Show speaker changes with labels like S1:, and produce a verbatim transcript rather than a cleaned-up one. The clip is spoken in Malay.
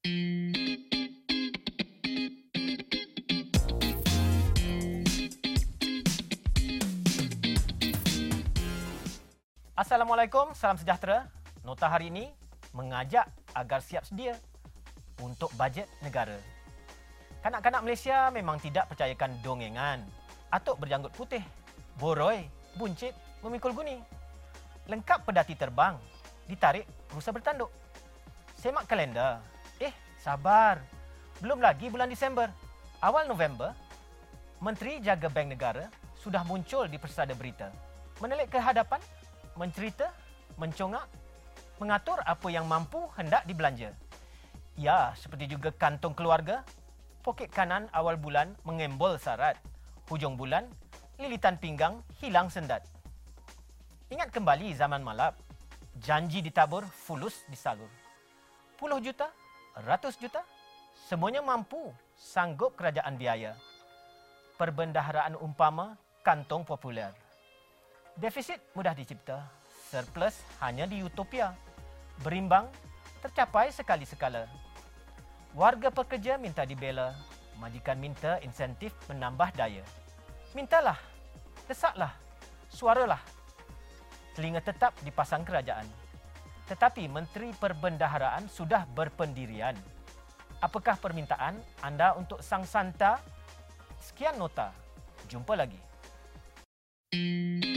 S1: Assalamualaikum, salam sejahtera. Nota hari ini mengajak agar siap sedia untuk bajet negara. Kanak-kanak Malaysia memang tidak percayakan dongengan. Atuk berjanggut putih, boroi, buncit, memikul guni. Lengkap pedati terbang, ditarik rusa bertanduk. Semak kalender. Eh, sabar. Belum lagi bulan Disember. Awal November, Menteri Jaga Bank Negara sudah muncul di persada berita. Menelik ke hadapan, mencerita, mencongak, mengatur apa yang mampu hendak dibelanja. Ya, seperti juga kantong keluarga, poket kanan awal bulan mengembol sarat. Hujung bulan, lilitan pinggang hilang sendat. Ingat kembali zaman malap. Janji ditabur, fulus disalur. Puluh juta, ratus juta, semuanya mampu sanggup kerajaan biaya. Perbendaharaan umpama kantong populer. Defisit mudah dicipta, surplus hanya di utopia. Berimbang tercapai sekali sekala. Warga pekerja minta dibela, majikan minta insentif menambah daya. Mintalah, desaklah, suaralah. Telinga tetap dipasang kerajaan. Tetapi Menteri Perbendaharaan sudah berpendirian. Apakah permintaan anda untuk sang santa? Sekian nota. Jumpa lagi.